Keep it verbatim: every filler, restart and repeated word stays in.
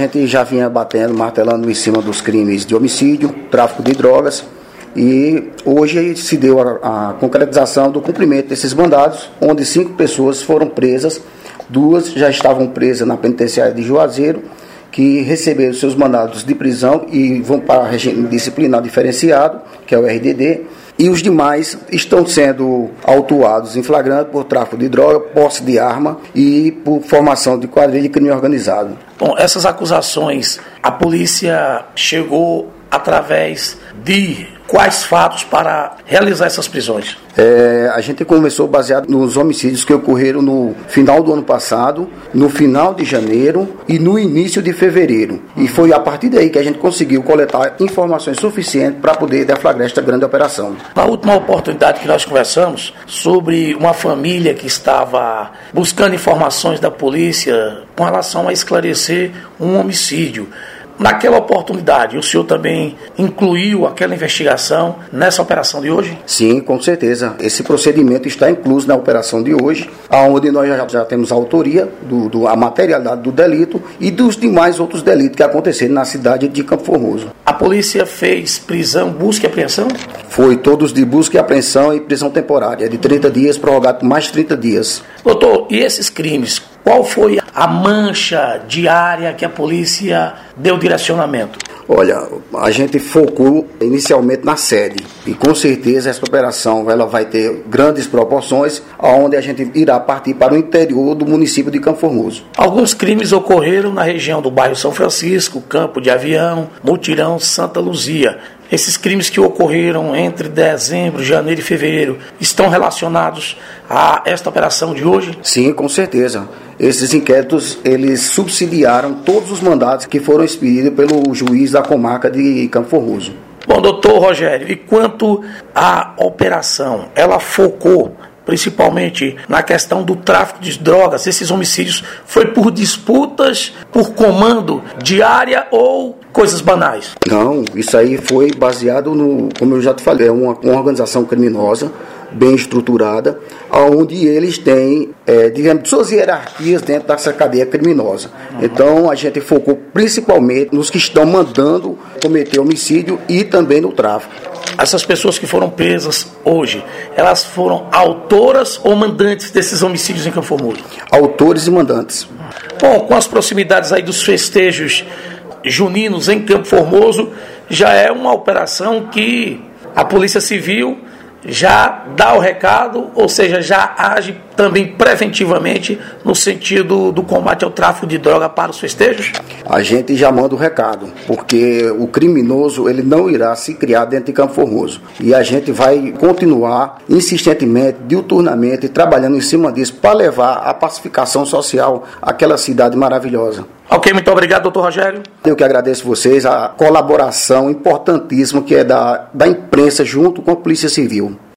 gente já vinha batendo, martelando em cima dos crimes de homicídio, tráfico de drogas, e hoje se deu a, a concretização do cumprimento desses mandados, onde cinco pessoas foram presas, duas já estavam presas na penitenciária de Juazeiro, que receberam seus mandados de prisão e vão para regime disciplinar diferenciado, que é o R D D, e os demais estão sendo autuados em flagrante por tráfico de droga, posse de arma e por formação de quadrilha de crime organizado. Bom, essas acusações, a polícia chegou através de quais fatos para realizar essas prisões? É, a gente começou baseado nos homicídios que ocorreram no final do ano passado, no final de janeiro e no início de fevereiro. E foi a partir daí que a gente conseguiu coletar informações suficientes para poder deflagrar esta grande operação. Na última oportunidade que nós conversamos sobre uma família que estava buscando informações da polícia com relação a esclarecer um homicídio. Naquela oportunidade, o senhor também incluiu aquela investigação nessa operação de hoje? Sim, com certeza. Esse procedimento está incluso na operação de hoje, onde nós já, já temos a autoria, do, do, a materialidade do delito e dos demais outros delitos que aconteceram na cidade de Campo Formoso. A polícia fez prisão, busca e apreensão? Foi todos de busca e apreensão e prisão temporária, de trinta dias, prorrogado por mais trinta dias. Doutor, e esses crimes, qual foi a mancha diária que a polícia deu direcionamento? Olha, a gente focou inicialmente na sede e com certeza essa operação ela vai ter grandes proporções, onde a gente irá partir para o interior do município de Campo Formoso. Alguns crimes ocorreram na região do bairro São Francisco, Campo de Avião, Mutirão, Santa Luzia. Esses crimes que ocorreram entre dezembro, janeiro e fevereiro estão relacionados a esta operação de hoje? Sim, com certeza. Esses inquéritos, eles subsidiaram todos os mandados que foram expedidos pelo juiz da comarca de Campo Formoso. Bom, doutor Rogério, e quanto à operação, ela focou principalmente na questão do tráfico de drogas? Esses homicídios foi por disputas, por comando diária ou coisas banais? Não, isso aí foi baseado no, como eu já te falei, é uma, uma organização criminosa, bem estruturada, onde eles têm, é, digamos, suas hierarquias dentro dessa cadeia criminosa. Então, a gente focou principalmente nos que estão mandando cometer homicídio e também no tráfico. Essas pessoas que foram presas hoje, elas foram autoras ou mandantes desses homicídios em Campo Formoso? Autores e mandantes. Bom, com as proximidades aí dos festejos juninos em Campo Formoso, já é uma operação que a Polícia Civil já dá o recado, ou seja, já age também preventivamente no sentido do combate ao tráfico de droga para os festejos? A gente já manda o recado, porque o criminoso ele não irá se criar dentro de Campo Formoso. E a gente vai continuar insistentemente, diuturnamente, trabalhando em cima disso para levar a pacificação social àquela cidade maravilhosa. Ok, muito obrigado, doutor Rogério. Eu que agradeço vocês, a colaboração importantíssima que é da, da imprensa junto com a Polícia Civil.